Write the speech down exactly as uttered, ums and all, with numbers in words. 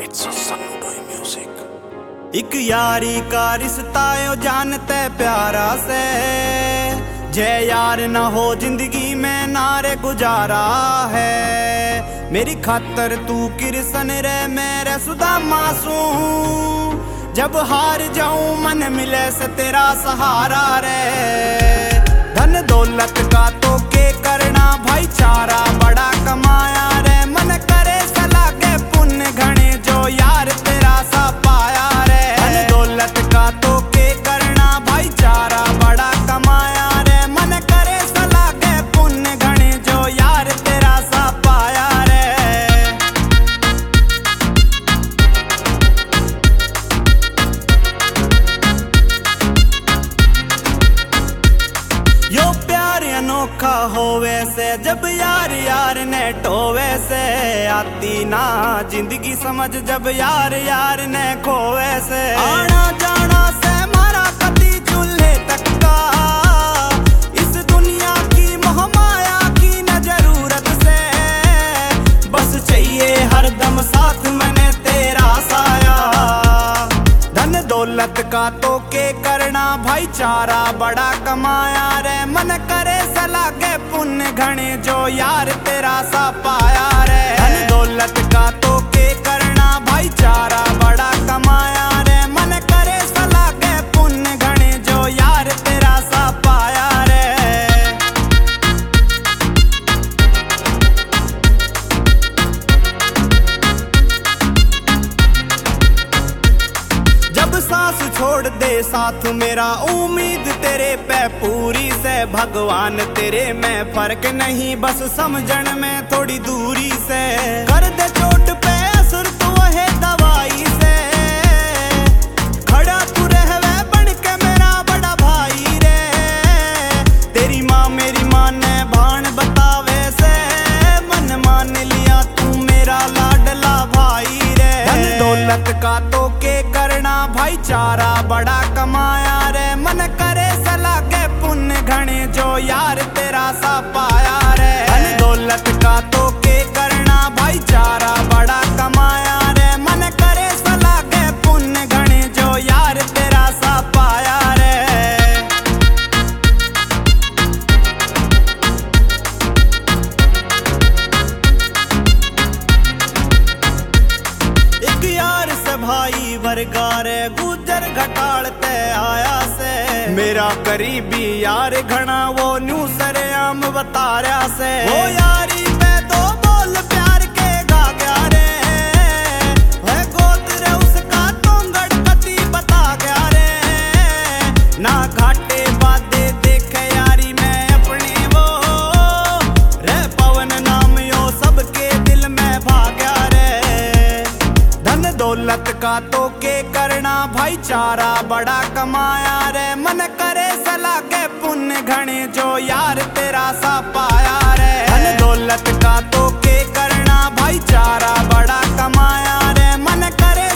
एक यारी का रिश्ता यो जानते प्यारा से, जय यार न हो जिंदगी में नारे गुजारा है। मेरी खातर तू किरसन रे मेरे सुधा मासूम, जब हार जाऊं मन मिले से तेरा सहारा रे। धन दौलत का तो के करना भाईचारा बड़ा कमाया रे, मन करे सलाह के पुण्य घने जो यार तेरा सा पाया रे। धन दौलत का तो के करना भाईचारा बड़ा कमाया रे, मन करे सलाह के पुण्य घने जो यार तेरा सा पाया रे। यो प्यार अनोखा होवे से, जब यार यार ने टोवे से। आती ना जिंदगी समझ जब यार यार ने खोवे से। आना जाना से मारा कदी चूल्हे तक का, इस दुनिया की मोहमाया की न जरूरत से। बस चाहिए हरदम साथ मैंने तेरा साया। धन दौलत का तो के करना भाईचारा बड़ा कमाया रे, मन करे सलाह के पुण्य घने जो यार तेरा सा पाया रे। धन दौलत का तो के करना भाईचारा बड़ा कमाया रे, मन करे सलाह के पुण्य घने जो यार तेरा सा पाया रे। जब सांस छोड़ दे साथ मेरा उम्मीद तेरे पे पूरी से। भगवान तेरे में फर्क नहीं बस समझण में थोड़ी दूरी से। कर दे चोट पे असुर तू है दवाई से, खड़ा तू रहवे बन के मेरा बड़ा भाई रे। तेरी माँ मेरी माँ ने भान बतावे से, मन मान लिया तू मेरा लाडला भाई रे। धन दौलत का तो के करना भाईचारा बड़ा कमाया रे, मन करे सलाह के पुण्य घने जो यार तेरा सा पाया रे। धन दौलत का तो के करना भाईचारा बड़ा कमाया रे, मन करे सलाह के पुण्य घने जो यार तेरा सा पाया रे। एक यार से भाई वर्गारे गुजर घटाड़ते आया से। मेरा करीबी यार घना वो न्यू सरेआम बताया से। वो यारी पे दो बोल प्यार के गा गया रे, वह गोद रे उसका तो गणपति बता गया रे। ना घाटे बादे देखे यारी में अपने वो, रे पवन नाम यो सबके दिल में भाग्या रे। धन दौलत का तो के करना भाईचारा बड़ा कमाया रे, मन करे सलाह के पुण्य घने जो यार तेरा सा पाया रे। धन दौलत का तो के करना भाईचारा बड़ा कमाया रे, मन करे